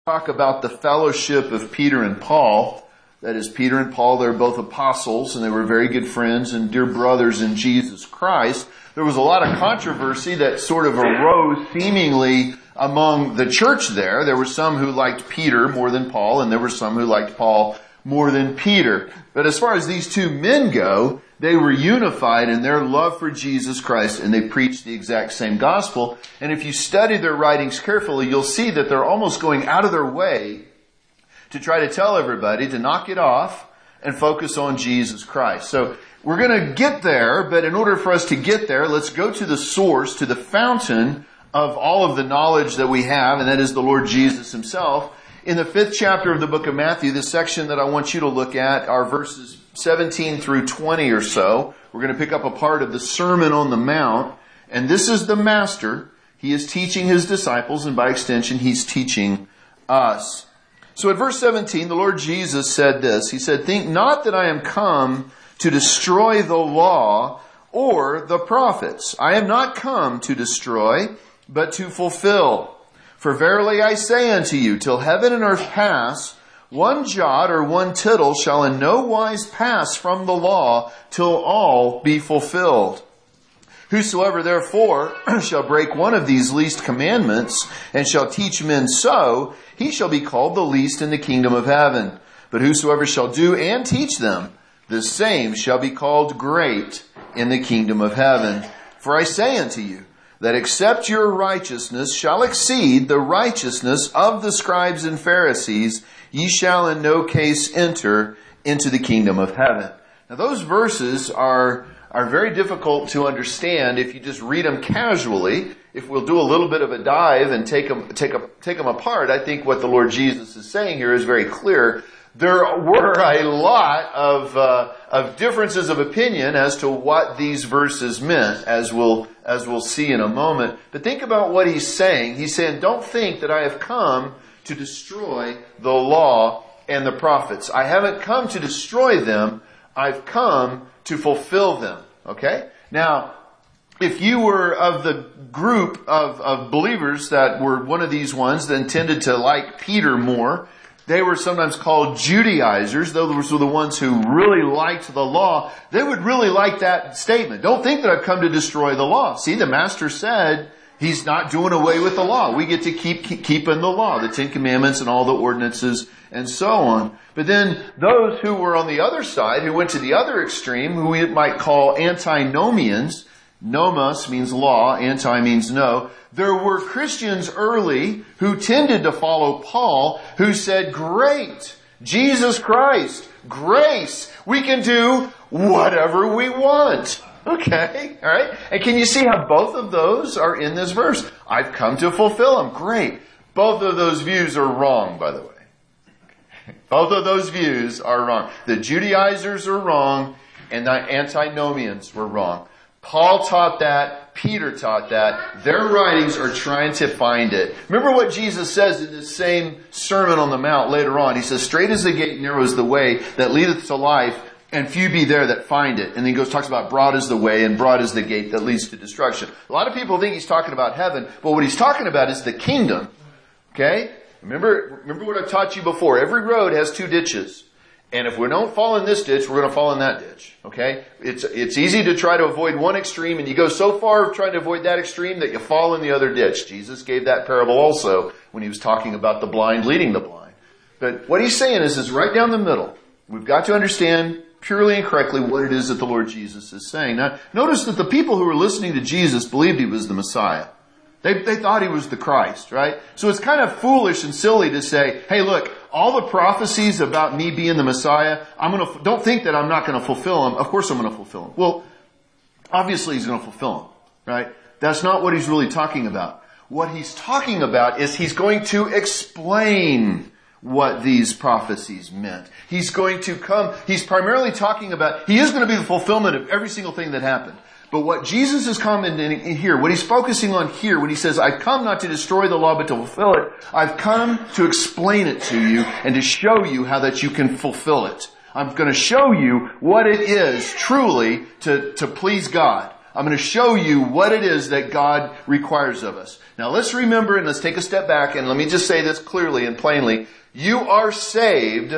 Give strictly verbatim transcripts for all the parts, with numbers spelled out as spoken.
talk about the fellowship of Peter and Paul. That is, Peter and Paul, they're both apostles, and they were very good friends and dear brothers in Jesus Christ. There was a lot of controversy that sort of arose seemingly among the church there. There were some who liked Peter more than Paul, and there were some who liked Paul more than Peter. But as far as these two men go, they were unified in their love for Jesus Christ, and they preached the exact same gospel. And if you study their writings carefully, you'll see that they're almost going out of their way to try to tell everybody to knock it off and focus on Jesus Christ. So we're going to get there, but in order for us to get there, let's go to the source, to the fountain of all of the knowledge that we have, and that is the Lord Jesus himself. In the fifth chapter of the book of Matthew, the section that I want you to look at are verses seventeen through twenty or so. We're going to pick up a part of the Sermon on the Mount, and this is the Master. He is teaching his disciples, and by extension, he's teaching us. So at verse seventeen, the Lord Jesus said this. He said, "Think not that I am come to destroy the law or the prophets. I am not come to destroy, but to fulfill. For verily I say unto you, till heaven and earth pass, one jot or one tittle shall in no wise pass from the law till all be fulfilled. Whosoever therefore shall break one of these least commandments and shall teach men so, he shall be called the least in the kingdom of heaven. But whosoever shall do and teach them, the same shall be called great in the kingdom of heaven. For I say unto you, that except your righteousness shall exceed the righteousness of the scribes and Pharisees, ye shall in no case enter into the kingdom of heaven." Now those verses are, are very difficult to understand if you just read them casually. If we'll do a little bit of a dive and take them, take, a, take them apart, I think what the Lord Jesus is saying here is very clear. There were a lot of uh, of differences of opinion as to what these verses meant, as we'll as we'll see in a moment. But think about what he's saying. He's saying, don't think that I have come to destroy the law and the prophets. I haven't come to destroy them. I've come to fulfill them. Okay? Now, if you were of the group of, of believers that were one of these ones that tended to like Peter more, they were sometimes called Judaizers. Those were the ones who really liked the law. They would really like that statement. Don't think that I've come to destroy the law. See, the Master said he's not doing away with the law. We get to keep, keep keeping the law, the Ten Commandments and all the ordinances and so on. But then those who were on the other side, who went to the other extreme, who we might call antinomians, nomos means law, anti means no. There were Christians early who tended to follow Paul, who said, great, Jesus Christ, grace, we can do whatever we want. Okay, all right? And can you see how both of those are in this verse? I've come to fulfill them. Great. Both of those views are wrong, by the way. Both of those views are wrong. The Judaizers are wrong, and the antinomians were wrong. Paul taught that. Peter taught that. Their writings are trying to find it. Remember what Jesus says in this same Sermon on the Mount later on. He says, straight is the gate, narrow is the way that leadeth to life, and few be there that find it. And then he goes, talks about broad is the way and broad is the gate that leads to destruction. A lot of people think he's talking about heaven, but what he's talking about is the kingdom. Okay? Remember, remember what I've taught you before. Every road has two ditches. And if we don't fall in this ditch, we're going to fall in that ditch. Okay? It's, it's easy to try to avoid one extreme, and you go so far trying to avoid that extreme that you fall in the other ditch. Jesus gave that parable also when he was talking about the blind leading the blind. But what he's saying is, is right down the middle. We've got to understand purely and correctly what it is that the Lord Jesus is saying. Now, notice that the people who were listening to Jesus believed he was the Messiah. They, they thought he was the Christ, right? So it's kind of foolish and silly to say, hey, look, all the prophecies about me being the Messiah, I'm going to, don't think that I'm not going to fulfill them. Of course I'm going to fulfill them. Well, obviously he's going to fulfill them, right? That's not what he's really talking about. What he's talking about is he's going to explain what these prophecies meant. He's going to come, he's primarily talking about, he is going to be the fulfillment of every single thing that happened. But what Jesus is commenting here, what he's focusing on here, when he says, I've come not to destroy the law, but to fulfill it, I've come to explain it to you and to show you how that you can fulfill it. I'm going to show you what it is truly to, to please God. I'm going to show you what it is that God requires of us. Now let's remember, and let's take a step back, and let me just say this clearly and plainly. You are saved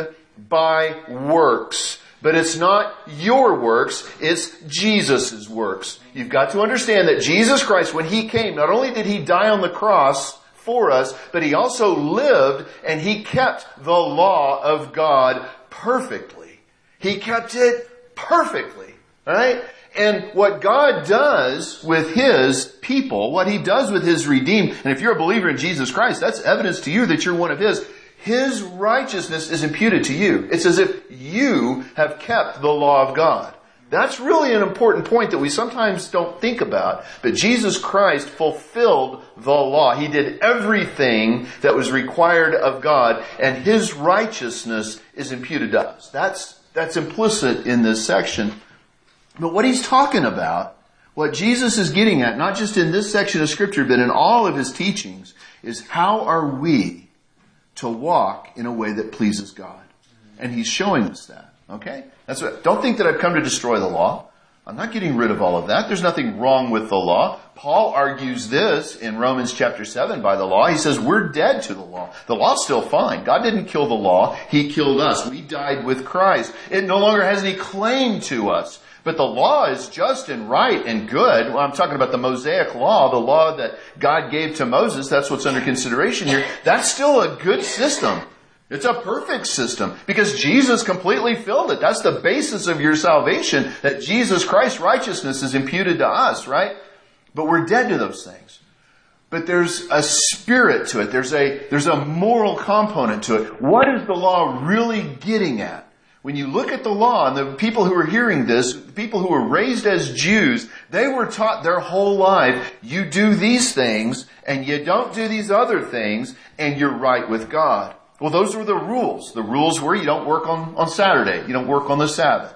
by works. But it's not your works, it's Jesus' works. You've got to understand that Jesus Christ, when He came, not only did He die on the cross for us, but He also lived and He kept the law of God perfectly. He kept it perfectly. Right? And what God does with His people, what He does with His redeemed, and if you're a believer in Jesus Christ, that's evidence to you that you're one of His. His righteousness is imputed to you. It's as if you have kept the law of God. That's really an important point that we sometimes don't think about. But Jesus Christ fulfilled the law. He did everything that was required of God, and His righteousness is imputed to us. That's, that's implicit in this section. But what He's talking about, what Jesus is getting at, not just in this section of Scripture, but in all of His teachings, is how are we to walk in a way that pleases God. And He's showing us that. Okay? That's what, don't think that I've come to destroy the law. I'm not getting rid of all of that. There's nothing wrong with the law. Paul argues this in Romans chapter seven by the law. He says we're dead to the law. The law's still fine. God didn't kill the law. He killed us. We died with Christ. It no longer has any claim to us. But the law is just and right and good. Well, I'm talking about the Mosaic law, the law that God gave to Moses. That's what's under consideration here. That's still a good system. It's a perfect system because Jesus completely filled it. That's the basis of your salvation, that Jesus Christ's righteousness is imputed to us, right? But we're dead to those things. But there's a spirit to it. There's a, there's a moral component to it. What is the law really getting at? When you look at the law, and the people who are hearing this, the people who were raised as Jews, they were taught their whole life, you do these things, and you don't do these other things, and you're right with God. Well, those were the rules. The rules were you don't work on, on Saturday. You don't work on the Sabbath.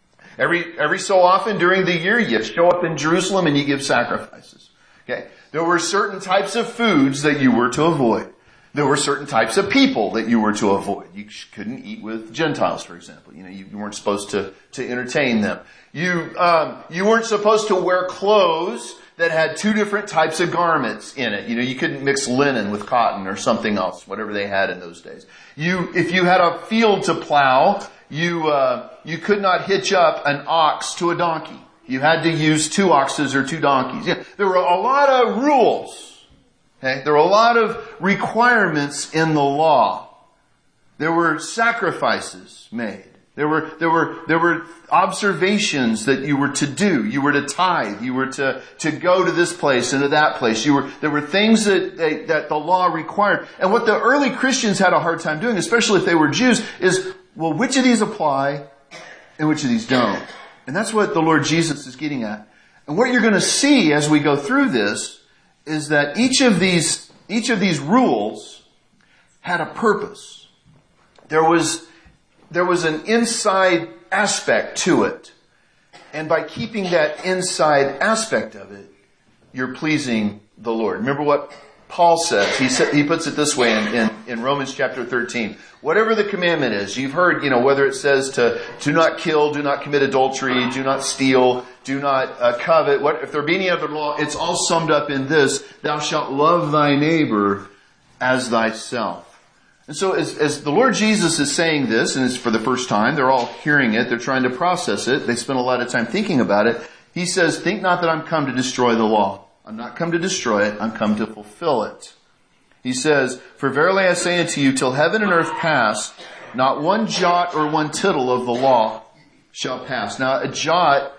Every, every so often during the year, you show up in Jerusalem and you give sacrifices. Okay? There were certain types of foods that you were to avoid. There were certain types of people that you were to avoid. You couldn't eat with Gentiles, for example. You know, you weren't supposed to, to entertain them. You, um, you weren't supposed to wear clothes that had two different types of garments in it. You know, you couldn't mix linen with cotton or something else, whatever they had in those days. You, if you had a field to plow, you, uh, you could not hitch up an ox to a donkey. You had to use two oxes or two donkeys. Yeah, there were a lot of rules. Okay? There were a lot of requirements in the law. There were sacrifices made. There were, there were, there were observations that you were to do. You were to tithe. You were to, to go to this place and to that place. You were, there were things that, they, that the law required. And what the early Christians had a hard time doing, especially if they were Jews, is, well, which of these apply and which of these don't? And that's what the Lord Jesus is getting at. And what you're going to see as we go through this is that each of these, each of these rules had a purpose. There was, there was an inside aspect to it. And by keeping that inside aspect of it, you're pleasing the Lord. Remember what Paul says. He said, he puts it this way in, in, in Romans chapter thirteen. Whatever the commandment is, you've heard, you know, whether it says to do not kill, do not commit adultery, do not steal, do not uh, covet. What, if there be any other law, it's all summed up in this: thou shalt love thy neighbor as thyself. And so as, as the Lord Jesus is saying this, and it's for the first time, they're all hearing it, they're trying to process it, they spend a lot of time thinking about it. He says, think not that I'm come to destroy the law. I'm not come to destroy it, I'm come to fulfill it. He says, for verily I say unto you, till heaven and earth pass, not one jot or one tittle of the law shall pass. Now, a jot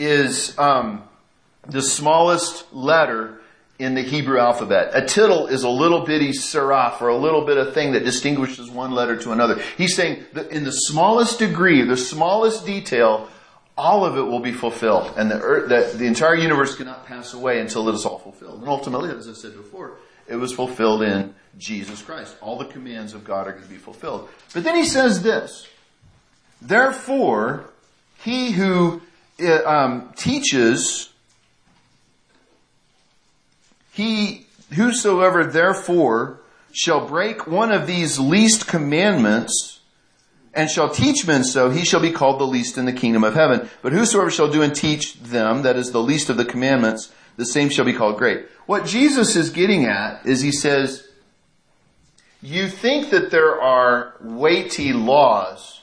is um, the smallest letter in the Hebrew alphabet. A tittle is a little bitty seraph, or a little bit of thing that distinguishes one letter to another. He's saying that in the smallest degree, the smallest detail, all of it will be fulfilled. And the, earth, the, the entire universe cannot pass away until it is all fulfilled. And ultimately, as I said before, it was fulfilled in Jesus Christ. All the commands of God are going to be fulfilled. But then he says this: therefore, he who um, teaches, he whosoever therefore shall break one of these least commandments and shall teach men so, he shall be called the least in the kingdom of heaven. But whosoever shall do and teach them, that is the least of the commandments, the same shall be called great. What Jesus is getting at is he says, you think that there are weighty laws,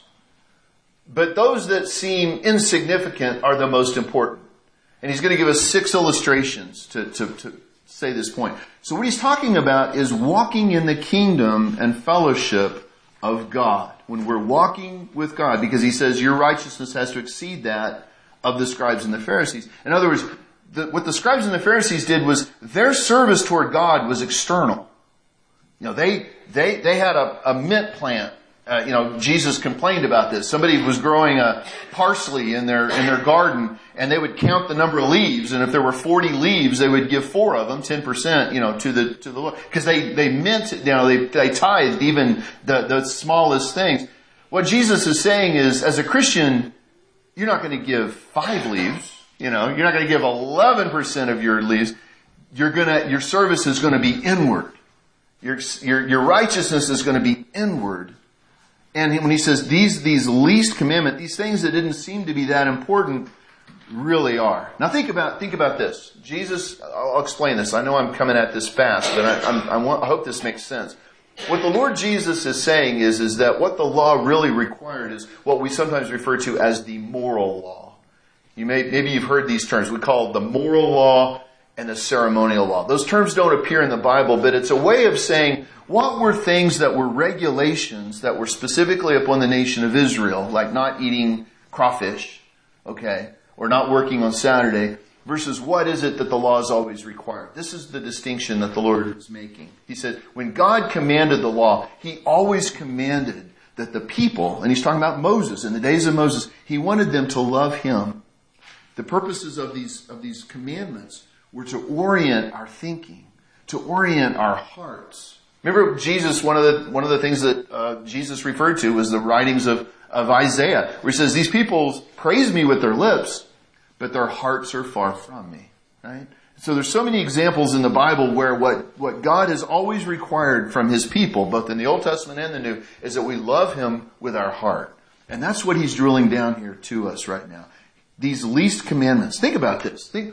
but those that seem insignificant are the most important. And he's going to give us six illustrations to, to, to say this point. So what he's talking about is walking in the kingdom and fellowship of God. When we're walking with God, because he says your righteousness has to exceed that of the scribes and the Pharisees. In other words, the, what the scribes and the Pharisees did was their service toward God was external. You know, they, they, they had a, a mint plant. Uh, you know, Jesus complained about this. Somebody was growing a parsley in their, in their garden, and they would count the number of leaves, and if there were forty leaves, they would give four of them, ten percent, you know, to the, to the Lord. Because they, they mint, you know, they, they tithed even the, the smallest things. What Jesus is saying is, as a Christian, you're not going to give five leaves, you know, you're not going to give eleven percent of your leaves. You're gonna, your service is going to be inward. Your, your, your righteousness is going to be inward. And when he says these, these least commandment, these things that didn't seem to be that important really are. Now think about, think about this. Jesus, I'll explain this. I know I'm coming at this fast, but I, I'm, I, want, I hope this makes sense. What the Lord Jesus is saying is, is that what the law really required is what we sometimes refer to as the moral law. You may, maybe you've heard these terms. We call it the moral law and the ceremonial law. Those terms don't appear in the Bible, but it's a way of saying what were things that were regulations that were specifically upon the nation of Israel, like not eating crawfish, okay, or not working on Saturday, versus what is it that the law is always required. This is the distinction that the Lord is making. He said, when God commanded the law, he always commanded that the people, and he's talking about Moses, in the days of Moses, he wanted them to love him. The purposes of these, of these commandments were to orient our thinking, to orient our hearts. Remember Jesus, one of the, one of the things that uh, Jesus referred to was the writings of, of Isaiah, where he says, these people praise me with their lips, but their hearts are far from me, right? So there's so many examples in the Bible where what, what God has always required from his people, both in the Old Testament and the New, is that we love him with our heart. And that's what he's drilling down here to us right now. These least commandments. Think about this. Think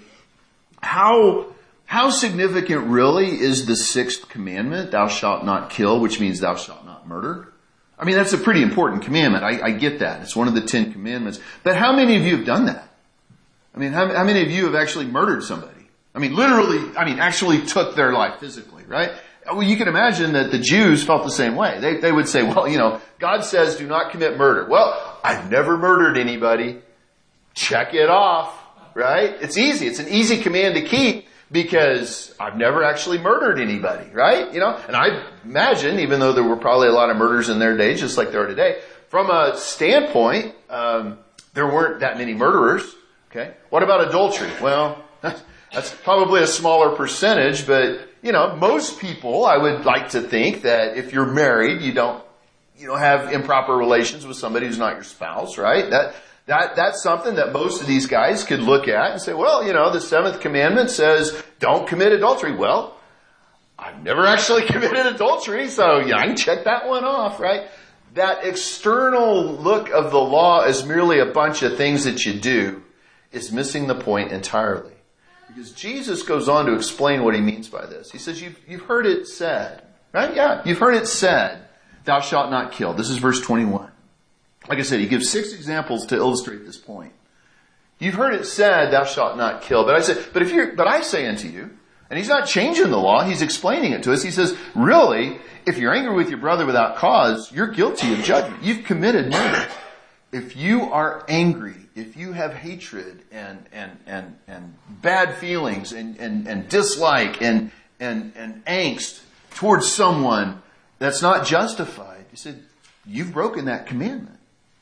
how, how significant really is the sixth commandment, thou shalt not kill, which means thou shalt not murder? I mean, that's a pretty important commandment. I, I get that. It's one of the Ten Commandments. But how many of you have done that? I mean, how, how many of you have actually murdered somebody? I mean, literally, I mean, actually took their life physically, right? Well, you can imagine that the Jews felt the same way. They, they would say, well, you know, God says do not commit murder. Well, I've never murdered anybody. Check it off, right? It's easy. It's an easy command to keep because I've never actually murdered anybody, right? You know, and I imagine, even though there were probably a lot of murders in their day, just like there are today, from a standpoint, um, there weren't that many murderers. Okay. What about adultery? Well, that's probably a smaller percentage, but you know, most people, I would like to think that if you're married, you don't, you don't have improper relations with somebody who's not your spouse, right? That, that, that's something that most of these guys could look at and say, well, you know, the seventh commandment says don't commit adultery. Well, I've never actually committed adultery, so yeah, I can check that one off, right? That external look of the law as merely a bunch of things that you do is missing the point entirely. Because Jesus goes on to explain what he means by this. He says, you've, you've heard it said, right? Yeah, you've heard it said, thou shalt not kill. This is verse twenty-one. Like I said, he gives six examples to illustrate this point. You've heard it said, thou shalt not kill. But I said, but if you're, but I say unto you, and he's not changing the law, he's explaining it to us. He says, really, if you're angry with your brother without cause, you're guilty of judgment. You've committed murder. If you are angry, if you have hatred and, and, and, and bad feelings and, and, and dislike and, and, and angst towards someone that's not justified, he said, you've broken that commandment.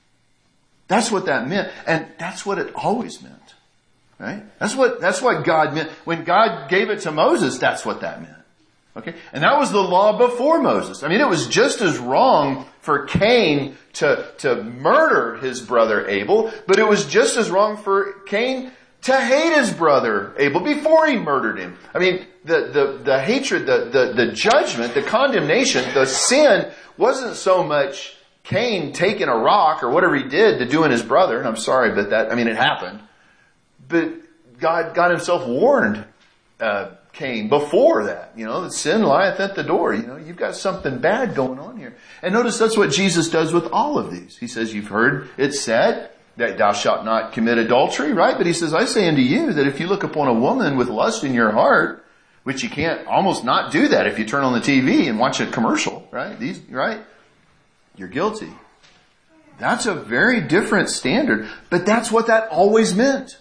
That's what that meant. And that's what it always meant. Right? That's what, that's what God meant. When God gave it to Moses, that's what that meant. Okay? And that was the law before Moses. I mean, it was just as wrong for Cain to, to murder his brother Abel, but it was just as wrong for Cain to hate his brother Abel before he murdered him. I mean, the, the, the hatred, the, the, the judgment, the condemnation, the sin wasn't so much Cain taking a rock or whatever he did to doing his brother, and I'm sorry, but that, I mean, it happened. But God, God himself warned, uh, Cain before that, you know, that sin lieth at the door. You know, you've got something bad going on here. And notice that's what Jesus does with all of these. He says, you've heard it said that thou shalt not commit adultery, right? But he says, I say unto you that if you look upon a woman with lust in your heart, which you can't almost not do that if you turn on the T V and watch a commercial, right? These, right? You're guilty. That's a very different standard, but that's what that always meant.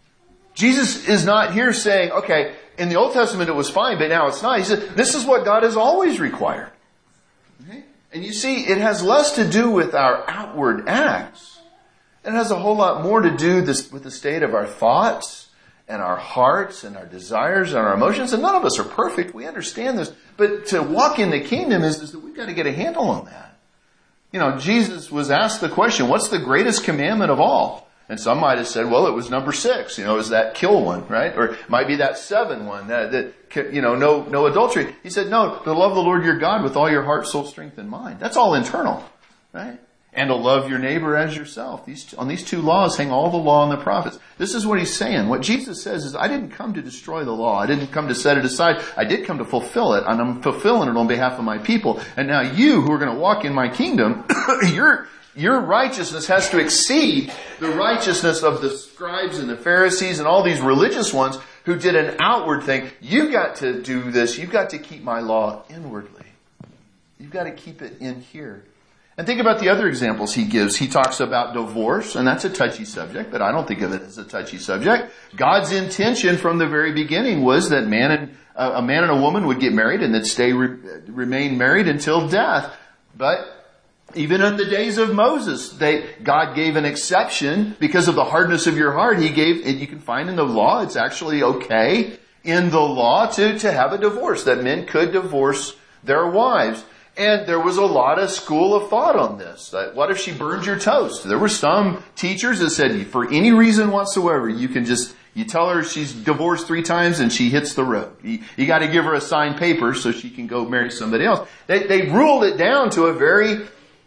Jesus is not here saying, okay, in the Old Testament it was fine, but now it's not. He said, this is what God has always required. Okay? And you see, it has less to do with our outward acts. It has a whole lot more to do this, with the state of our thoughts and our hearts and our desires and our emotions. And none of us are perfect. We understand this. But to walk in the kingdom is, is that we've got to get a handle on that. You know, Jesus was asked the question, what's the greatest commandment of all? And some might have said, well, it was number six. You know, is that kill one, right? Or it might be that seven one, that, that, you know, no, no adultery. He said, no, to love the Lord your God with all your heart, soul, strength, and mind. That's all internal, right? And to love your neighbor as yourself. These, on these two laws hang all the law and the prophets. This is what he's saying. What Jesus says is, I didn't come to destroy the law. I didn't come to set it aside. I did come to fulfill it, and I'm fulfilling it on behalf of my people. And now you who are going to walk in my kingdom, your, your righteousness has to exceed the righteousness of the scribes and the Pharisees and all these religious ones who did an outward thing. You've got to do this. You've got to keep my law inwardly. You've got to keep it in here. And think about the other examples he gives. He talks about divorce, and that's a touchy subject, but I don't think of it as a touchy subject. God's intention from the very beginning was that man and uh, a man and a woman would get married and that stay re, remain married until death. But even in the days of Moses, they God gave an exception because of the hardness of your heart. He gave, and you can find in the law, it's actually okay in the law to to have a divorce, that men could divorce their wives. And there was a lot of school of thought on this. That what if she burned your toast? There were some teachers that said, for any reason whatsoever, you can just, you tell her she's divorced three times and she hits the road. You, you got to give her a signed paper so she can go marry somebody else. They, they ruled it down to a very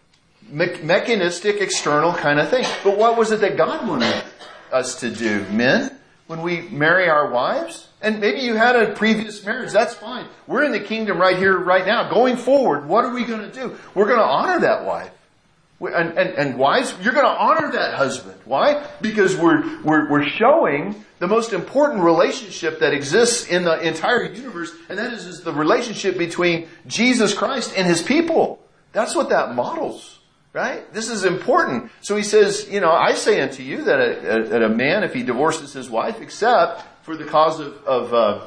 me- mechanistic, external kind of thing. But what was it that God wanted us to do, men, when we marry our wives? And maybe you had a previous marriage. That's fine. We're in the kingdom right here, right now. Going forward, what are we going to do? We're going to honor that wife. And, and, and wives, you're going to honor that husband. Why? Because we're, we're, we're showing the most important relationship that exists in the entire universe. And that is, is the relationship between Jesus Christ and his people. That's what that models. Right? This is important. So he says, you know, I say unto you that a, a, that a man, if he divorces his wife, except for the cause of of, uh,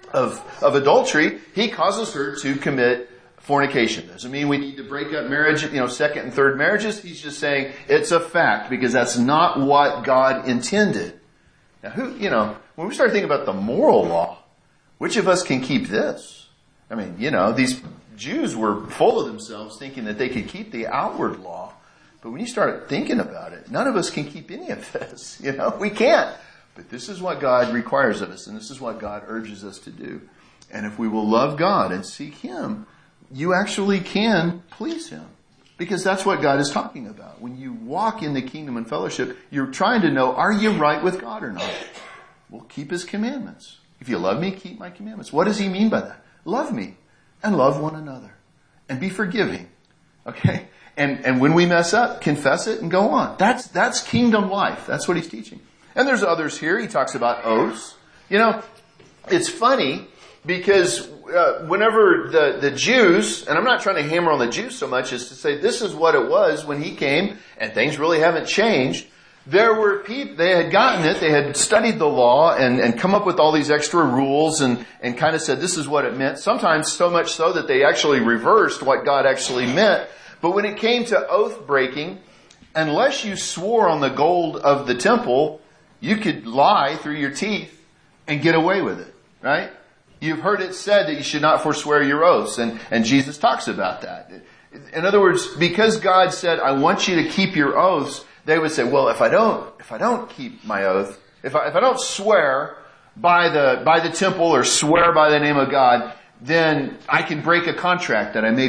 of of adultery, he causes her to commit fornication. Doesn't mean we need to break up marriage, you know, second and third marriages. He's just saying it's a fact because that's not what God intended. Now, who, you know, when we start thinking about the moral law, which of us can keep this? I mean, you know, these Jews were full of themselves thinking that they could keep the outward law. But when you start thinking about it, none of us can keep any of this. You know, we can't. But this is what God requires of us, and this is what God urges us to do. And if we will love God and seek him, you actually can please him. Because that's what God is talking about. When you walk in the kingdom and fellowship, you're trying to know, are you right with God or not? Well, keep his commandments. If you love me, keep my commandments. What does he mean by that? Love me and love one another and be forgiving. Okay? And, and when we mess up, confess it and go on. That's, that's kingdom life. That's what he's teaching. And there's others here. He talks about oaths. You know, it's funny because uh, whenever the, the Jews, and I'm not trying to hammer on the Jews so much as to say this is what it was when he came and things really haven't changed. There were people, they had gotten it, they had studied the law and, and come up with all these extra rules and, and kind of said this is what it meant. Sometimes so much so that they actually reversed what God actually meant. But when it came to oath breaking, unless you swore on the gold of the temple, you could lie through your teeth and get away with it, right? You've heard it said that you should not forswear your oaths, and, and Jesus talks about that. In other words, because God said, I want you to keep your oaths, they would say, well, if I don't, if I don't keep my oath, if I, if I don't swear by the, by the temple or swear by the name of God, then I can break a contract that I made with you.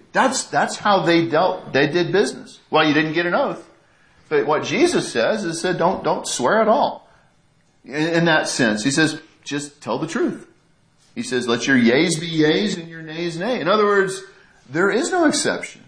That's, that's how they dealt, they did business. Well, you didn't get an oath. But what Jesus says is said, don't, don't swear at all. In, in that sense, he says, just tell the truth. He says, let your yeas be yeas and your nays nay. In other words, there is no exception.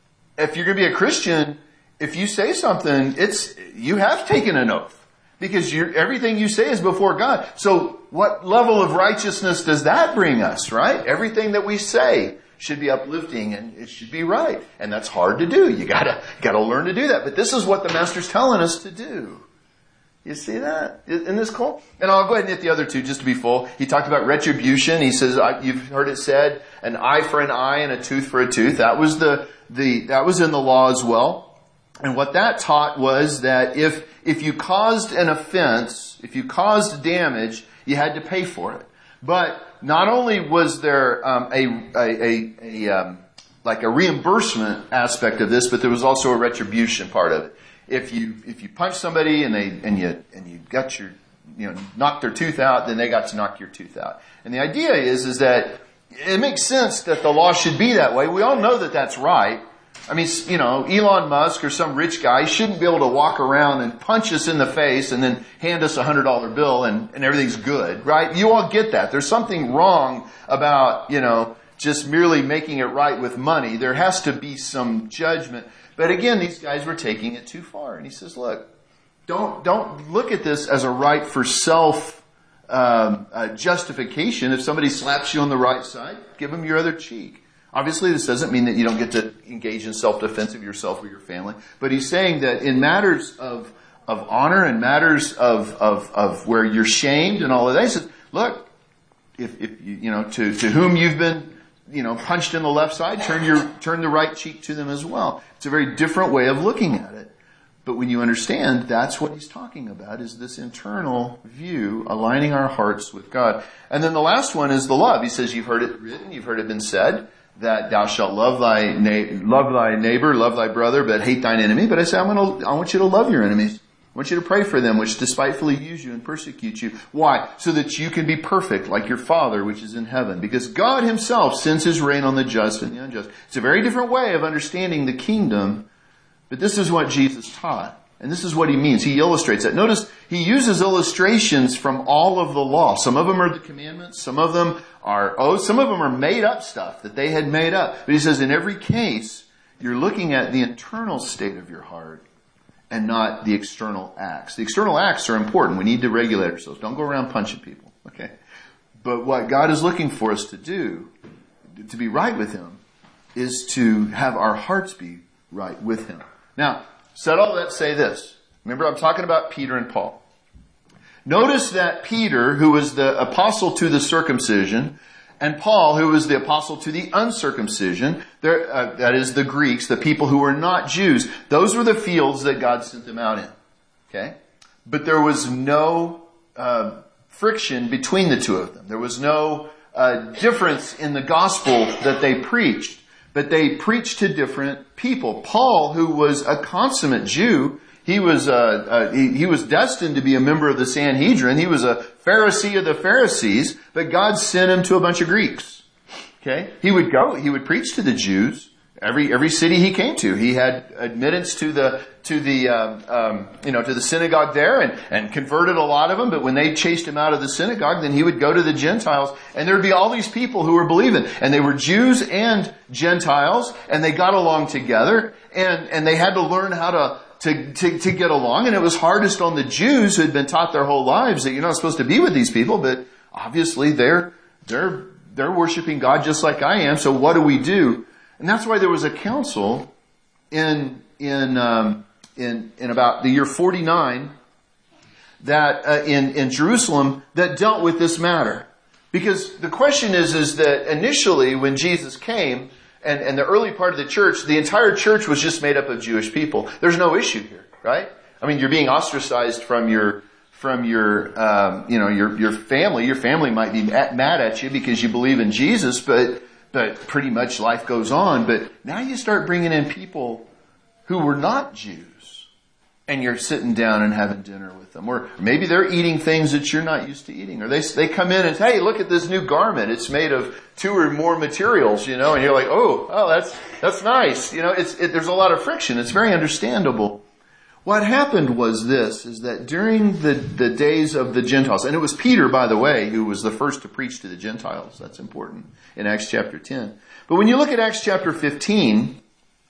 If you're going to be a Christian, if you say something, it's, you have taken an oath. Because you're, everything you say is before God. So what level of righteousness does that bring us, right? Everything that we say should be uplifting and it should be right. And that's hard to do. You gotta, gotta learn to do that. But this is what the Master's telling us to do. You see that? Isn't this cool? And I'll go ahead and hit the other two just to be full. He talked about retribution. He says, you've heard it said, an eye for an eye and a tooth for a tooth. That was the, the, that was in the law as well. And what that taught was that if, if you caused an offense, if you caused damage, you had to pay for it. But not only was there um, a, a, a, a um, like a reimbursement aspect of this, but there was also a retribution part of it. If you if you punch somebody and they and you and you got your you know knocked their tooth out, then they got to knock your tooth out. And the idea is is that it makes sense that the law should be that way. We all know that that's right. I mean, you know, Elon Musk or some rich guy shouldn't be able to walk around and punch us in the face and then hand us a hundred dollar bill and, and everything's good, right? You all get that. There's something wrong about, you know, just merely making it right with money. There has to be some judgment. But again, these guys were taking it too far. And he says, look, don't, don't look at this as a right for self, um, uh, justification. If somebody slaps you on the right side, give them your other cheek. Obviously, this doesn't mean that you don't get to engage in self-defense of yourself or your family. But he's saying that in matters of, of honor and matters of, of, of where you're shamed and all of that, he says, look, if, if you, you know, to, to whom you've been, you know, punched in the left side, turn your, turn the right cheek to them as well. It's a very different way of looking at it. But when you understand, that's what he's talking about, is this internal view, aligning our hearts with God. And then the last one is the love. He says, you've heard it written, you've heard it been said, that thou shalt love thy na- love thy neighbor, love thy brother, but hate thine enemy. But I say, I'm going to, I want you to love your enemies. I want you to pray for them, which despitefully use you and persecute you. Why? So that you can be perfect, like your Father, which is in heaven. Because God himself sends his rain on the just and the unjust. It's a very different way of understanding the kingdom. But this is what Jesus taught. And this is what he means. He illustrates that. Notice he uses illustrations from all of the law. Some of them are the commandments. Some of them are oaths. Some of them are made up stuff that they had made up. But he says in every case, you're looking at the internal state of your heart and not the external acts. The external acts are important. We need to regulate ourselves. Don't go around punching people. Okay. But what God is looking for us to do, to be right with him, is to have our hearts be right with him. Now, said all that, say this. Remember, I'm talking about Peter and Paul. Notice that Peter, who was the apostle to the circumcision, and Paul, who was the apostle to the uncircumcision, uh, that is the Greeks, the people who were not Jews, those were the fields that God sent them out in. Okay? But there was no uh, friction between the two of them. There was no uh, difference in the gospel that they preached. But they preached to different people. Paul, who was a consummate Jew, he was uh, uh, he, he was destined to be a member of the Sanhedrin. He was a Pharisee of the Pharisees, but God sent him to a bunch of Greeks. Okay, he would go, he would preach to the Jews. Every every city he came to, he had admittance to the to the um, um, you know to the synagogue there, and and converted a lot of them. But when they chased him out of the synagogue, then he would go to the Gentiles, and there'd be all these people who were believing, and they were Jews and Gentiles, and they got along together, and and they had to learn how to. To, to, to get along. And it was hardest on the Jews who had been taught their whole lives that you're not supposed to be with these people, but obviously they're, they're, they're worshiping God just like I am. So what do we do? And that's why there was a council in, in, um, in, in about the year forty-nine that, uh, in, in Jerusalem that dealt with this matter. Because the question is, is that initially when Jesus came, And, and the early part of the church, the entire church was just made up of Jewish people. There's no issue here, right? I mean, you're being ostracized from your, from your, um, you know, your, your family. Your family might be mad at you because you believe in Jesus, but, but pretty much life goes on. But now you start bringing in people who were not Jews. and you're sitting down and having dinner with them. Or maybe they're eating things that you're not used to eating. Or they they come in and say, hey, look at this new garment. It's made of two or more materials, you know, and you're like, oh, oh, that's that's nice. You know, it's it, there's a lot of friction. It's very understandable. What happened was this, is that during the, the days of the Gentiles, and it was Peter, by the way, who was the first to preach to the Gentiles. That's important in Acts chapter ten. But when you look at Acts chapter fifteen,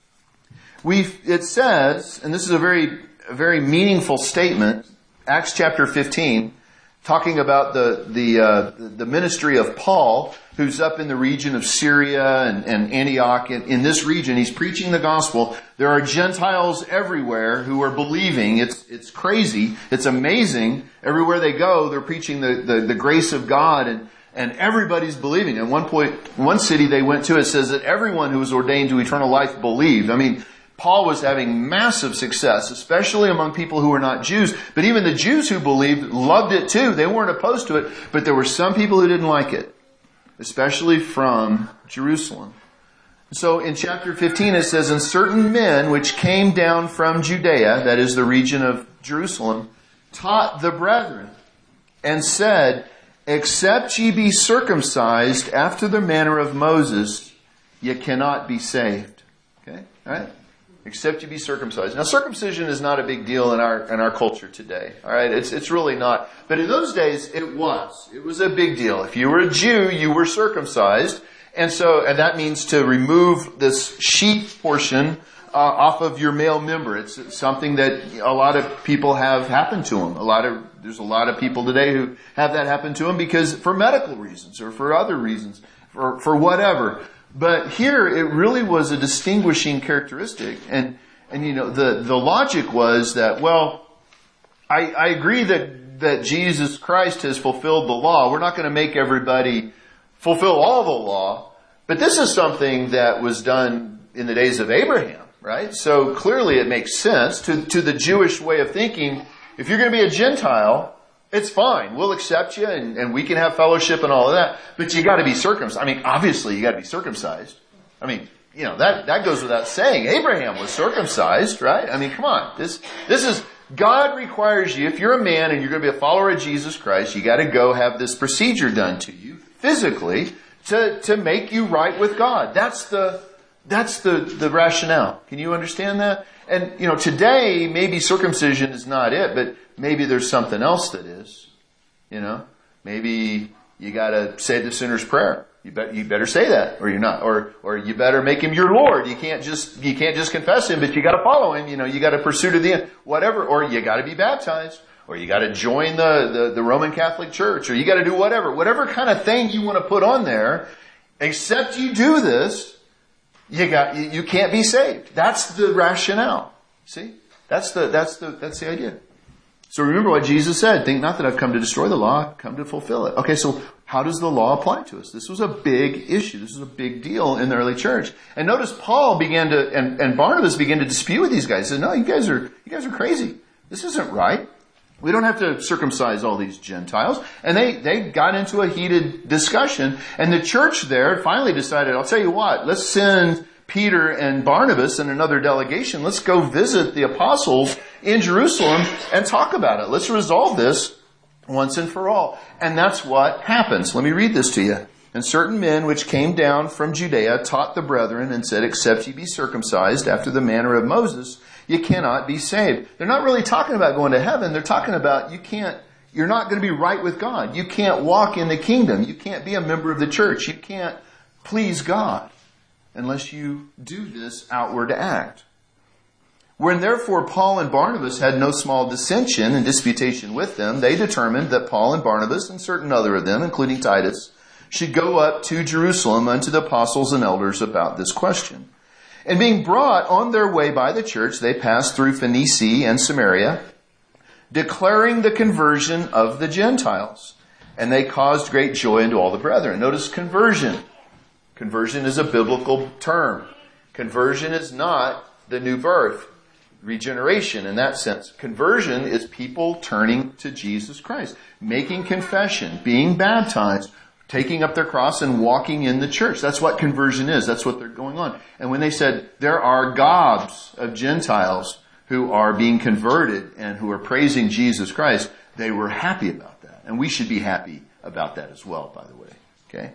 we it says, and this is a very a very meaningful statement, Acts chapter fifteen, talking about the the uh, the ministry of Paul, who's up in the region of Syria and, and Antioch. In, in this region, he's preaching the gospel. There are Gentiles everywhere who are believing. It's it's crazy. It's amazing. Everywhere they go, they're preaching the, the, the grace of God, and, and everybody's believing. At one point, one city they went to, it says that everyone who was ordained to eternal life believed. I mean, Paul was having massive success, especially among people who were not Jews. But even the Jews who believed loved it too. They weren't opposed to it, but there were some people who didn't like it, especially from Jerusalem. So in chapter fifteen it says, and certain men which came down from Judea, that is the region of Jerusalem, taught the brethren and said, except ye be circumcised after the manner of Moses, ye cannot be saved. Okay? All right? Except you be circumcised. Now, circumcision is not a big deal in our in our culture today. All right, it's it's really not. But in those days, it was. It was a big deal. If you were a Jew, you were circumcised, and so and that means to remove this sheath portion uh, off of your male member. It's something that a lot of people have happen to them. A lot of there's a lot of people today who have that happen to them because for medical reasons or for other reasons, for for whatever. But here it really was a distinguishing characteristic. And, and you know, the, the logic was that, well, I, I agree that, that Jesus Christ has fulfilled the law. We're not going to make everybody fulfill all the law. But this is something that was done in the days of Abraham, right? So clearly it makes sense to, to the Jewish way of thinking. If you're going to be a Gentile, it's fine. We'll accept you and, and we can have fellowship and all of that. But you got to be circumcised. I mean, obviously you got to be circumcised. I mean, you know, that, that goes without saying. Abraham was circumcised, right? I mean, come on. This, this is, God requires you, if you're a man and you're going to be a follower of Jesus Christ, you got to go have this procedure done to you physically to, to make you right with God. That's the, that's the, the rationale. Can you understand that? And, you know, today, maybe circumcision is not it, but maybe there's something else that is. You know, maybe you gotta say the sinner's prayer. You bet, you better say that, or you're not, or, or you better make him your Lord. You can't just, you can't just confess him, but you gotta follow him. You know, you gotta pursue to the end, whatever, or you gotta be baptized, or you gotta join the, the, the Roman Catholic Church, or you gotta do whatever, whatever kind of thing you want to put on there, except you do this, you got, you, you can't be saved. That's the rationale. See? That's the, that's the, that's the idea. So remember what Jesus said, think not that I've come to destroy the law, I've come to fulfill it. Okay, so how does the law apply to us? This was a big issue. This was a big deal in the early church. And notice Paul began to, and, and Barnabas began to dispute with these guys. He said, no, you guys are, you guys are crazy. This isn't right. We don't have to circumcise all these Gentiles. And they, they got into a heated discussion. And the church there finally decided, I'll tell you what, let's send Peter and Barnabas and another delegation. Let's go visit the apostles in Jerusalem and talk about it. Let's resolve this once and for all. And that's what happens. Let me read this to you. And certain men which came down from Judea taught the brethren and said, except ye be circumcised after the manner of Moses, you cannot be saved. They're not really talking about going to heaven. They're talking about you can't, you're not going to be right with God. You can't walk in the kingdom. You can't be a member of the church. You can't please God unless you do this outward act. When therefore Paul and Barnabas had no small dissension and disputation with them, they determined that Paul and Barnabas and certain other of them, including Titus, should go up to Jerusalem unto the apostles and elders about this question. And being brought on their way by the church, they passed through Phoenicia and Samaria, declaring the conversion of the Gentiles. And they caused great joy unto all the brethren. Notice conversion. Conversion is a biblical term. Conversion is not the new birth, regeneration in that sense. Conversion is people turning to Jesus Christ, making confession, being baptized, taking up their cross and walking in the church. That's what conversion is. That's what they're going on. And when they said, there are gobs of Gentiles who are being converted and who are praising Jesus Christ, they were happy about that. And we should be happy about that as well, by the way. Okay?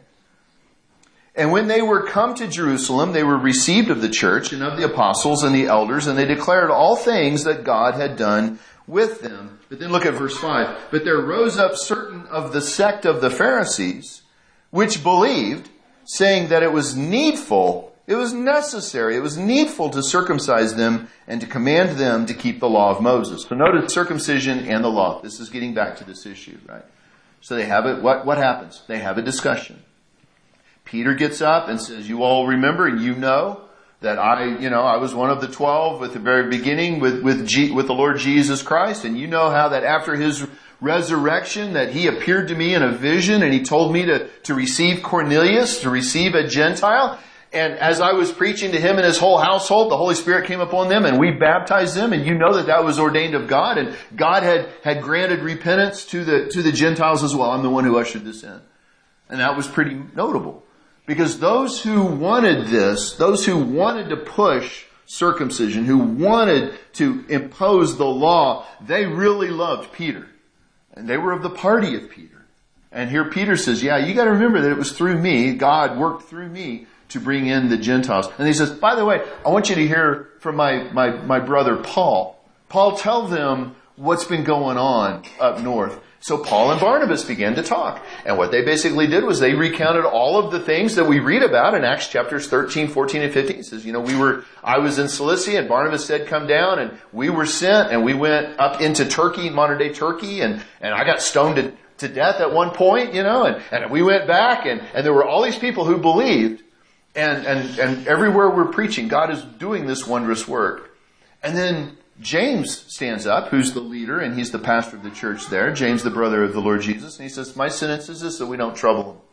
And when they were come to Jerusalem, they were received of the church and of the apostles and the elders, and they declared all things that God had done with them. But then look at verse five. But there rose up certain of the sect of the Pharisees, which believed, saying that it was needful, it was necessary, it was needful to circumcise them and to command them to keep the law of Moses. So notice circumcision and the law. This is getting back to this issue, right? So they have it. What, what happens? They have a discussion. Peter gets up and says, you all remember and you know that I, you know, I was one of the twelve at the very beginning with, with, G, with the Lord Jesus Christ. And you know how that after his resurrection that he appeared to me in a vision and he told me to, to receive Cornelius, to receive a Gentile. And as I was preaching to him and his whole household, the Holy Spirit came upon them and we baptized them. And you know that that was ordained of God. And God had, had granted repentance to the, to the Gentiles as well. I'm the one who ushered this in. And that was pretty notable. Because those who wanted this, those who wanted to push circumcision, who wanted to impose the law, they really loved Peter. And they were of the party of Peter. And here Peter says, yeah, you got to remember that it was through me, God worked through me to bring in the Gentiles. And he says, by the way, I want you to hear from my, my, my brother Paul. Paul, tell them what's been going on up north. So Paul and Barnabas began to talk. And what they basically did was they recounted all of the things that we read about in Acts chapters thirteen, fourteen, and fifteen. It says, you know, we were, I was in Cilicia and Barnabas said, come down, and we were sent and we went up into Turkey, modern day Turkey, and, and I got stoned to, to death at one point, you know, and, and we went back and, and there were all these people who believed, and, and, and everywhere we're preaching, God is doing this wondrous work. And then James stands up, who's the leader, and he's the pastor of the church there. James, the brother of the Lord Jesus. And he says, my sentence is this, that we don't trouble them.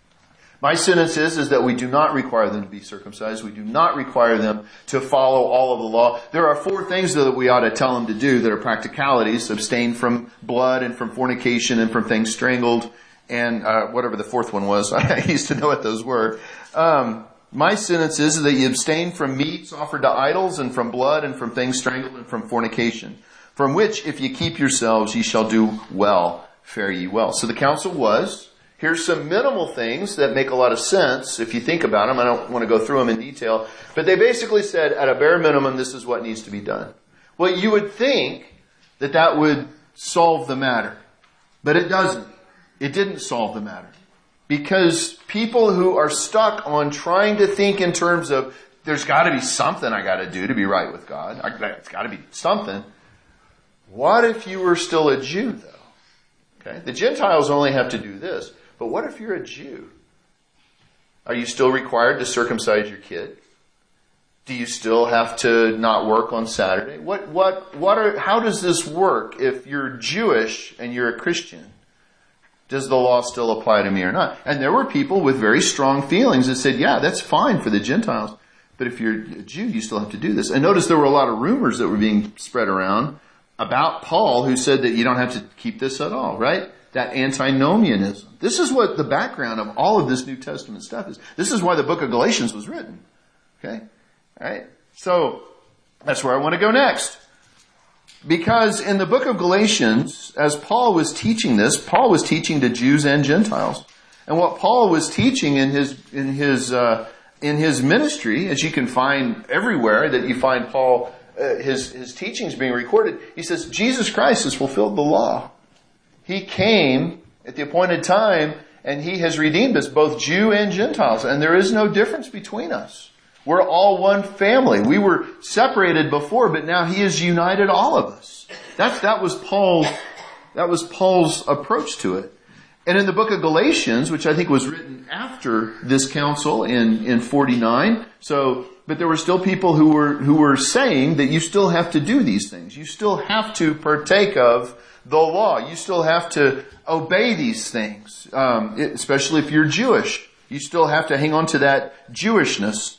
My sentence is, is that we do not require them to be circumcised. We do not require them to follow all of the law. There are four things, though, that we ought to tell them to do that are practicalities. Abstain from blood and from fornication and from things strangled. And uh, whatever the fourth one was. I used to know what those were. Um My sentence is that you abstain from meats offered to idols and from blood and from things strangled and from fornication, from which if you keep yourselves, ye shall do well, fare ye well. So the counsel was, here's some minimal things that make a lot of sense if you think about them. I don't want to go through them in detail, but they basically said at a bare minimum, this is what needs to be done. Well, you would think that that would solve the matter, but it doesn't. It didn't solve the matter. Because people who are stuck on trying to think in terms of, there's got to be something I got to do to be right with God. I, it's got to be something. What if you were still a Jew, though? Okay, the Gentiles only have to do this. But what if you're a Jew? Are you still required to circumcise your kid? Do you still have to not work on Saturday? What, what, what are, how does this work if you're Jewish and you're a Christian? Does the law still apply to me or not? And there were people with very strong feelings that said, yeah, that's fine for the Gentiles. But if you're a Jew, you still have to do this. And notice there were a lot of rumors that were being spread around about Paul who said that you don't have to keep this at all, right? That antinomianism. This is what the background of all of this New Testament stuff is. This is why the book of Galatians was written. Okay? All right? So that's where I want to go next. Because in the book of Galatians, as Paul was teaching this, Paul was teaching to Jews and Gentiles. And what Paul was teaching in his, in his, uh, in his ministry, as you can find everywhere that you find Paul, uh, his, his teachings being recorded, he says, Jesus Christ has fulfilled the law. He came at the appointed time and he has redeemed us, both Jew and Gentiles. And there is no difference between us. We're all one family. We were separated before, but now he has united all of us. That's, that was Paul's, that was Paul's approach to it. And in the book of Galatians, which I think was written after this council in, in forty-nine, so, but there were still people who were, who were saying that you still have to do these things. You still have to partake of the law. You still have to obey these things. Um, especially if you're Jewish. You still have to hang on to that Jewishness.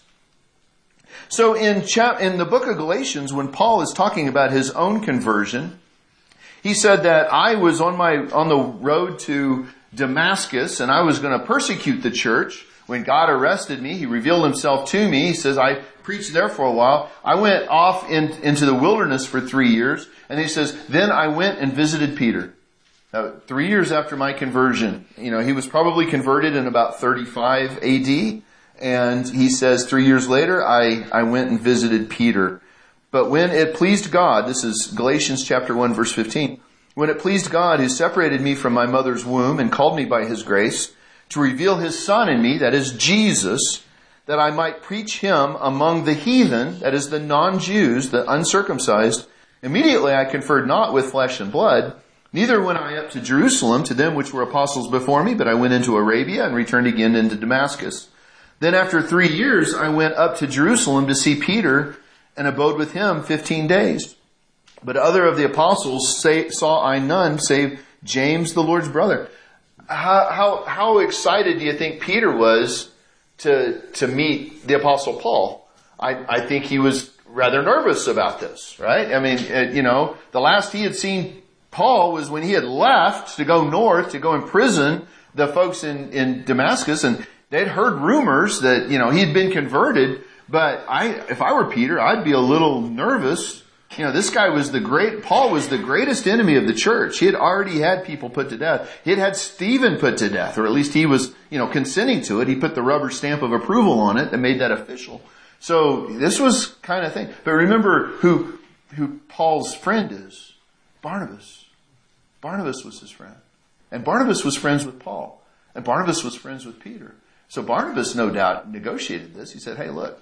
So in chap- in the book of Galatians, when Paul is talking about his own conversion, he said that I was on my on the road to Damascus and I was going to persecute the church. When God arrested me, he revealed himself to me. He says, I preached there for a while. I went off in, into the wilderness for three years. And he says, then I went and visited Peter. Now, three years after my conversion, you know, he was probably converted in about thirty-five A D. And he says, three years later, I, I went and visited Peter. But when it pleased God, this is Galatians chapter one, verse fifteen. When it pleased God, who separated me from my mother's womb and called me by his grace, to reveal his Son in me, that is Jesus, that I might preach him among the heathen, that is the non-Jews, the uncircumcised, immediately I conferred not with flesh and blood, neither went I up to Jerusalem to them which were apostles before me, but I went into Arabia and returned again into Damascus. Then after three years I went up to Jerusalem to see Peter and abode with him fifteen days. But other of the apostles say, saw I none save James the Lord's brother. How, how, how excited do you think Peter was to, to meet the apostle Paul? I, I think he was rather nervous about this, right? I mean, uh, you know, the last he had seen Paul was when he had left to go north to go imprison the folks in, in Damascus, and they'd heard rumors that, you know, he'd been converted. But I, if I were Peter, I'd be a little nervous. You know, this guy was the great, Paul was the greatest enemy of the church. He had already had people put to death. He had had Stephen put to death, or at least he was, you know, consenting to it. He put the rubber stamp of approval on it and made that official. So this was kind of thing. But remember who, who Paul's friend is. Barnabas. Barnabas was his friend. And Barnabas was friends with Paul. And Barnabas was friends with Peter. So Barnabas no doubt negotiated this. He said, hey, look,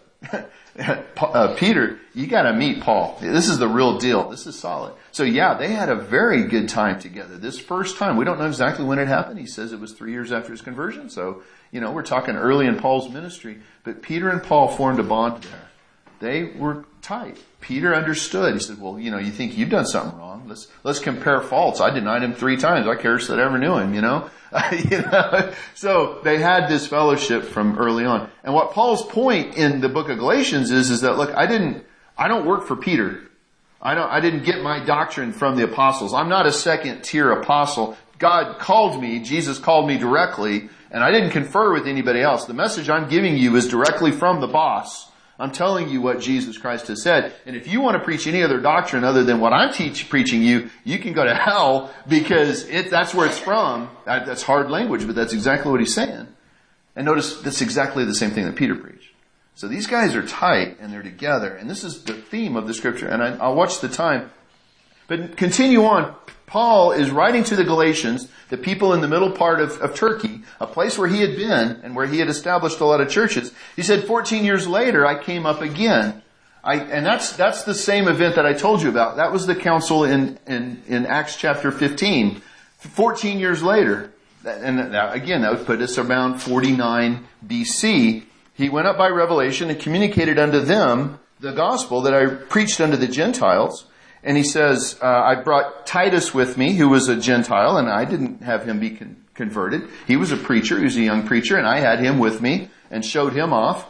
uh, Peter, you got to meet Paul. This is the real deal. This is solid. So yeah, they had a very good time together. This first time, we don't know exactly when it happened. He says it was three years after his conversion. So, you know, we're talking early in Paul's ministry. But Peter and Paul formed a bond there. They were tight. Peter understood. He said, well, you know, you think you've done something wrong. Let's, let's compare faults. I denied him three times. I care that I ever knew him, you know? you know? So they had this fellowship from early on. And what Paul's point in the book of Galatians is, is that, look, I didn't, I don't work for Peter. I don't, I didn't get my doctrine from the apostles. I'm not a second tier apostle. God called me. Jesus called me directly, and I didn't confer with anybody else. The message I'm giving you is directly from the boss. I'm telling you what Jesus Christ has said. And if you want to preach any other doctrine other than what I'm teach, preaching you, you can go to hell, because it, that's where it's from. That, that's hard language, but that's exactly what he's saying. And notice that's exactly the same thing that Peter preached. So these guys are tight and they're together. And this is the theme of the scripture. And I, I'll watch the time. But continue on. Paul is writing to the Galatians, the people in the middle part of, of Turkey, a place where he had been and where he had established a lot of churches. He said, fourteen years later, I came up again. I, and that's, that's the same event that I told you about. That was the council in, in, in Acts chapter fifteen. fourteen years later. And that, again, that would put us around forty-nine B C. He went up by revelation and communicated unto them the gospel that I preached unto the Gentiles. And he says, uh, I brought Titus with me, who was a Gentile, and I didn't have him be con- converted. He was a preacher. He was a young preacher, and I had him with me and showed him off.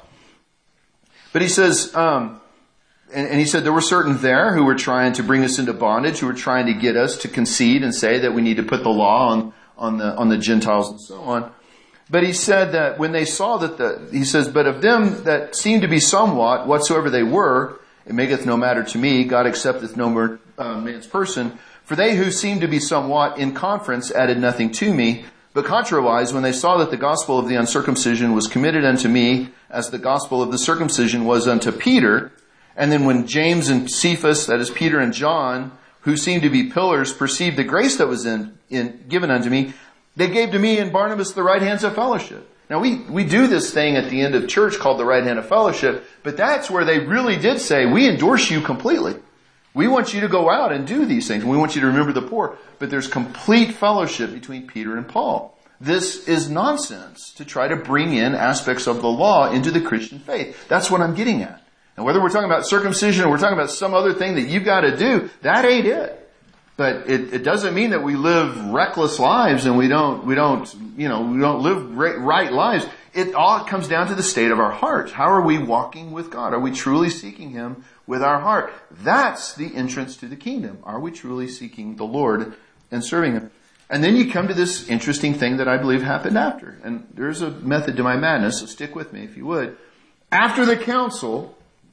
But he says, um, and, and he said there were certain there who were trying to bring us into bondage, who were trying to get us to concede and say that we need to put the law on, on the, on the Gentiles and so on. But he said that when they saw that the, he says, but of them that seemed to be somewhat, whatsoever they were, it maketh no matter to me, God accepteth no more, uh, man's person. For they who seemed to be somewhat in conference added nothing to me. But contrariwise, when they saw that the gospel of the uncircumcision was committed unto me, as the gospel of the circumcision was unto Peter, and then when James and Cephas, that is Peter and John, who seemed to be pillars, perceived the grace that was in, in given unto me, they gave to me and Barnabas the right hands of fellowship. Now we, we do this thing at the end of church called the right hand of fellowship, but that's where they really did say, we endorse you completely. We want you to go out and do these things. We want you to remember the poor. But there's complete fellowship between Peter and Paul. This is nonsense to try to bring in aspects of the law into the Christian faith. That's what I'm getting at. And whether we're talking about circumcision or we're talking about some other thing that you've got to do, that ain't it. But it, it doesn't mean that we live reckless lives and we don't, we don't, you know, we don't live right, right lives. It all comes down to the state of our heart. How are we walking with God? Are we truly seeking Him with our heart? That's the entrance to the kingdom. Are we truly seeking the Lord and serving Him? And then you come to this interesting thing that I believe happened after. And there's a method to my madness, so stick with me if you would. After the council,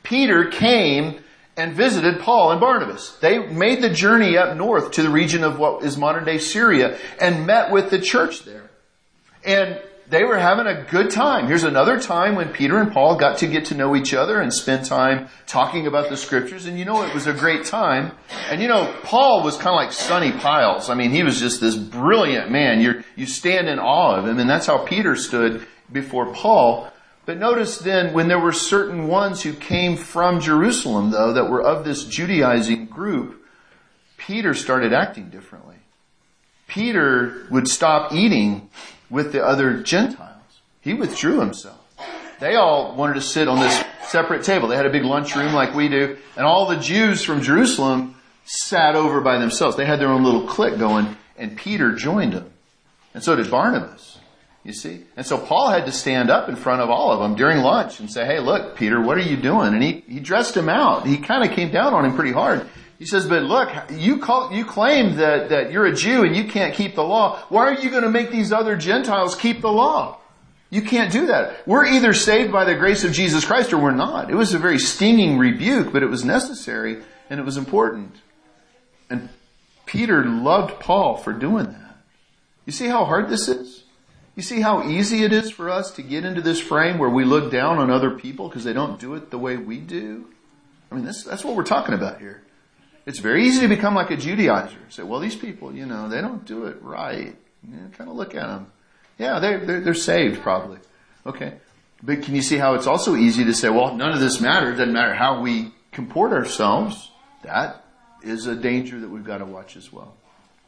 Peter came and visited Paul and Barnabas. They made the journey up north to the region of what is modern day Syria and met with the church there. And they were having a good time. Here's another time when Peter and Paul got to get to know each other and spend time talking about the scriptures. And you know, it was a great time. And you know, Paul was kind of like Sonny Piles. I mean, he was just this brilliant man. You're, you stand in awe of him. And that's how Peter stood before Paul. But notice then, when there were certain ones who came from Jerusalem, though, that were of this Judaizing group, Peter started acting differently. Peter would stop eating with the other Gentiles. He withdrew himself. They all wanted to sit on this separate table. They had a big lunchroom like we do, and all the Jews from Jerusalem sat over by themselves. They had their own little clique going, and Peter joined them. And so did Barnabas. You see? And so Paul had to stand up in front of all of them during lunch and say, hey, look, Peter, what are you doing? And he, he dressed him out. He kind of came down on him pretty hard. He says, but look, you call, you claim that, that you're a Jew and you can't keep the law. Why are you going to make these other Gentiles keep the law? You can't do that. We're either saved by the grace of Jesus Christ or we're not. It was a very stinging rebuke, but it was necessary and it was important. And Peter loved Paul for doing that. You see how hard this is? You see how easy it is for us to get into this frame where we look down on other people because they don't do it the way we do? I mean, that's, that's what we're talking about here. It's very easy to become like a Judaizer. Say, well, these people, you know, they don't do it right. You know, kind of look at them. Yeah, they're, they're, they're saved probably. Okay. But can you see how it's also easy to say, well, none of this matters. It doesn't matter how we comport ourselves. That is a danger that we've got to watch as well.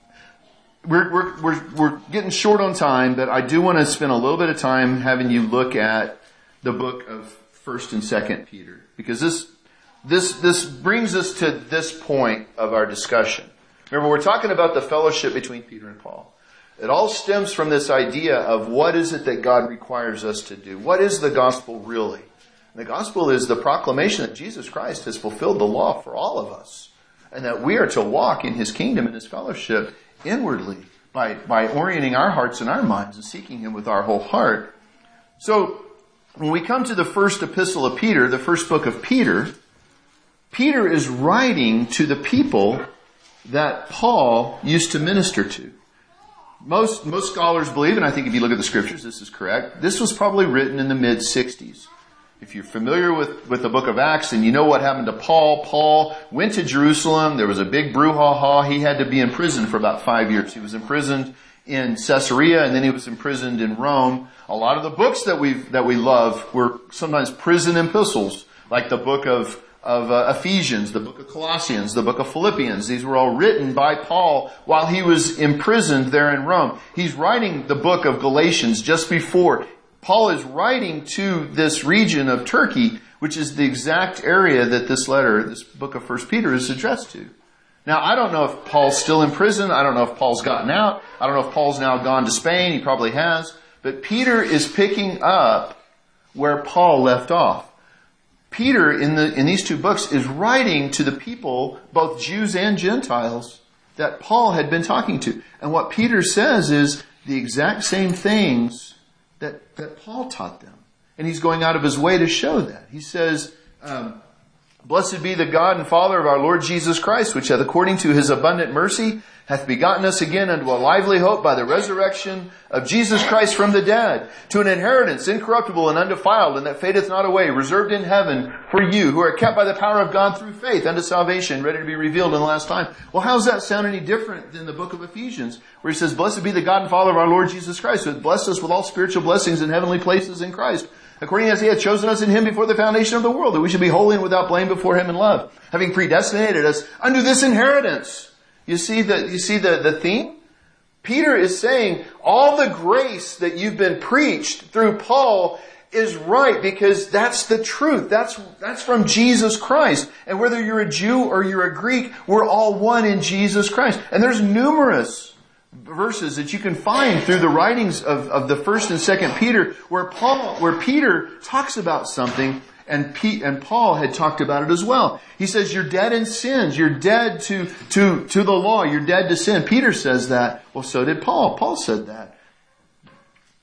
We're, we're, we're, we're getting short on time, but I do want to spend a little bit of time having you look at the book of First and Second Peter, because this, this, this brings us to this point of our discussion. Remember, we're talking about the fellowship between Peter and Paul. It all stems from this idea of what is it that God requires us to do? What is the gospel really? And the gospel is the proclamation that Jesus Christ has fulfilled the law for all of us, and that we are to walk in His kingdom and His fellowship inwardly by, by orienting our hearts and our minds and seeking Him with our whole heart. So when we come to the first epistle of Peter, the first book of Peter, Peter is writing to the people that Paul used to minister to. Most, most scholars believe, and I think if you look at the scriptures, this is correct, this was probably written in the mid sixties. If you're familiar with, with the book of Acts and you know what happened to Paul, Paul went to Jerusalem. There was a big brouhaha. He had to be in prison for about five years. He was imprisoned in Caesarea and then he was imprisoned in Rome. A lot of the books that we that we love were sometimes prison epistles, like the book of, of uh, Ephesians, the book of Colossians, the book of Philippians. These were all written by Paul while he was imprisoned there in Rome. He's writing the book of Galatians just before. Paul is writing to this region of Turkey, which is the exact area that this letter, this book of First Peter, is addressed to. Now, I don't know if Paul's still in prison. I don't know if Paul's gotten out. I don't know if Paul's now gone to Spain. He probably has. But Peter is picking up where Paul left off. Peter, in the in these two books, is writing to the people, both Jews and Gentiles, that Paul had been talking to. And what Peter says is the exact same things that, that Paul taught them. And he's going out of his way to show that. He says, um, blessed be the God and Father of our Lord Jesus Christ, which hath according to His abundant mercy hath begotten us again unto a lively hope by the resurrection of Jesus Christ from the dead, to an inheritance incorruptible and undefiled, and that fadeth not away, reserved in heaven for you, who are kept by the power of God through faith unto salvation, ready to be revealed in the last time. Well, how does that sound any different than the book of Ephesians, where he says, blessed be the God and Father of our Lord Jesus Christ, who hath blessed us with all spiritual blessings in heavenly places in Christ, according as He hath chosen us in Him before the foundation of the world, that we should be holy and without blame before Him in love, having predestinated us unto this inheritance. You see the, you see the, the theme? Peter is saying all the grace that you've been preached through Paul is right, because that's the truth. That's, that's from Jesus Christ. And whether you're a Jew or you're a Greek, we're all one in Jesus Christ. And there's numerous verses that you can find through the writings of, of the first and second Peter where Paul, where Peter talks about something and Pete and Paul had talked about it as well. He says, you're dead in sins. You're dead to, to, to the law. You're dead to sin. Peter says that. Well, so did Paul. Paul said that.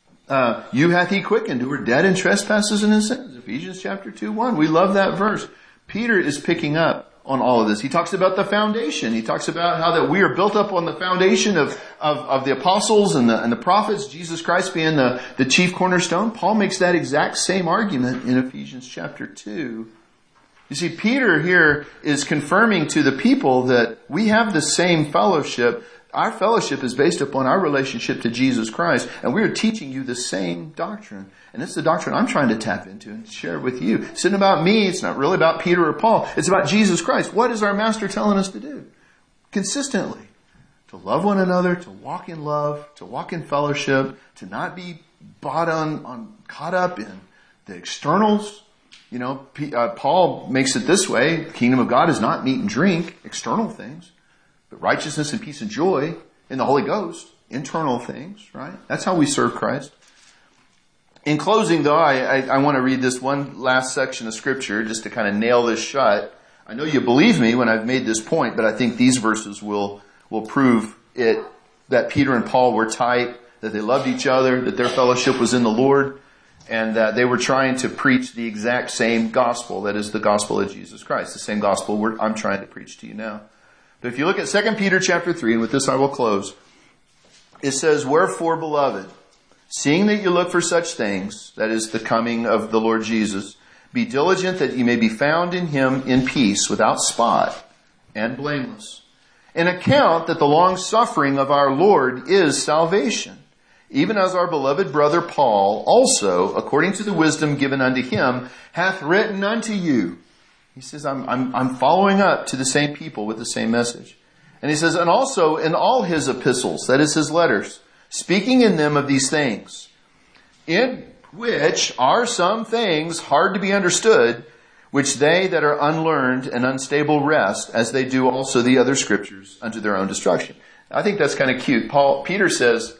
Uh, you hath He quickened who were dead in trespasses and in sins. Ephesians chapter two, one. We love that verse. Peter is picking up on all of this. He talks about the foundation. He talks about how that we are built up on the foundation of, of, of the apostles and the, and the prophets, Jesus Christ being the, the chief cornerstone. Paul makes that exact same argument in Ephesians chapter two. You see, Peter here is confirming to the people that we have the same fellowship. Our fellowship is based upon our relationship to Jesus Christ, and we are teaching you the same doctrine. And it's the doctrine I'm trying to tap into and share with you. It's not about me. It's not really about Peter or Paul. It's about Jesus Christ. What is our Master telling us to do? Consistently. To love one another, to walk in love, to walk in fellowship, to not be bought on, on caught up in the externals. You know, uh, Paul makes it this way. The kingdom of God is not meat and drink, external things, but righteousness and peace and joy in the Holy Ghost, internal things, right? That's how we serve Christ. In closing, though, I, I, I want to read this one last section of Scripture just to kind of nail this shut. I know you believe me when I've made this point, but I think these verses will, will prove it, that Peter and Paul were tight, that they loved each other, that their fellowship was in the Lord, and that they were trying to preach the exact same gospel, that is the gospel of Jesus Christ, the same gospel we're, I'm trying to preach to you now. But if you look at Second Peter chapter three, and with this I will close, it says, "Wherefore, beloved, seeing that you look for such things," that is the coming of the Lord Jesus, "be diligent that you may be found in him in peace, without spot and blameless. And account that the long suffering of our Lord is salvation, even as our beloved brother Paul also, according to the wisdom given unto him, hath written unto you." He says, I'm, I'm, I'm following up to the same people with the same message. And he says, "And also in all his epistles," that is his letters, "speaking in them of these things, in which are some things hard to be understood, which they that are unlearned and unstable wrest, as they do also the other scriptures, unto their own destruction." I think that's kind of cute. Paul, Peter says,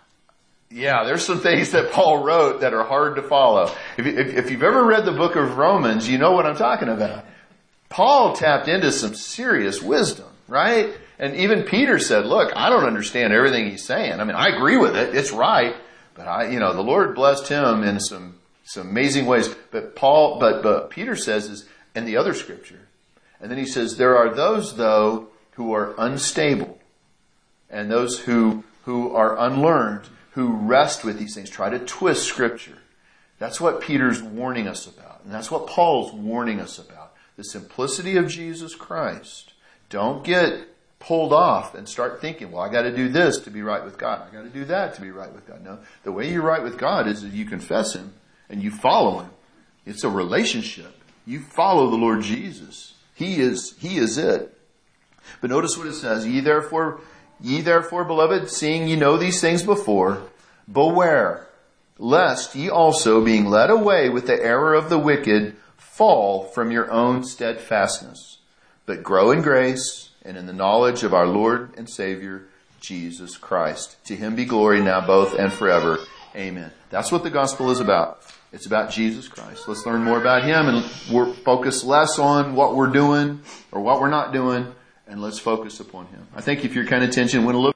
yeah, there's some things that Paul wrote that are hard to follow. If, if, if you've ever read the book of Romans, you know what I'm talking about. Paul tapped into some serious wisdom, right? And even Peter said, look, I don't understand everything he's saying. I mean, I agree with it. It's right. But I, you know, the Lord blessed him in some, some amazing ways. But Paul, but, but Peter says is in the other scripture. And then he says, there are those though who are unstable and those who, who are unlearned, who rest with these things, try to twist Scripture. That's what Peter's warning us about. And that's what Paul's warning us about. The simplicity of Jesus Christ. Don't get pulled off and start thinking, well, I got to do this to be right with God. I got to do that to be right with God. No, the way you're right with God is that you confess Him and you follow Him. It's a relationship. You follow the Lord Jesus. He is, He is it. But notice what it says. Ye therefore... Ye therefore, beloved, seeing ye know these things before, beware, lest ye also, being led away with the error of the wicked, fall from your own steadfastness, but grow in grace and in the knowledge of our Lord and Savior, Jesus Christ. To Him be glory now, both and forever. Amen. That's what the gospel is about. It's about Jesus Christ. Let's learn more about Him and we're focus less on what we're doing or what we're not doing. And let's focus upon Him. I think if your kind of attention went a little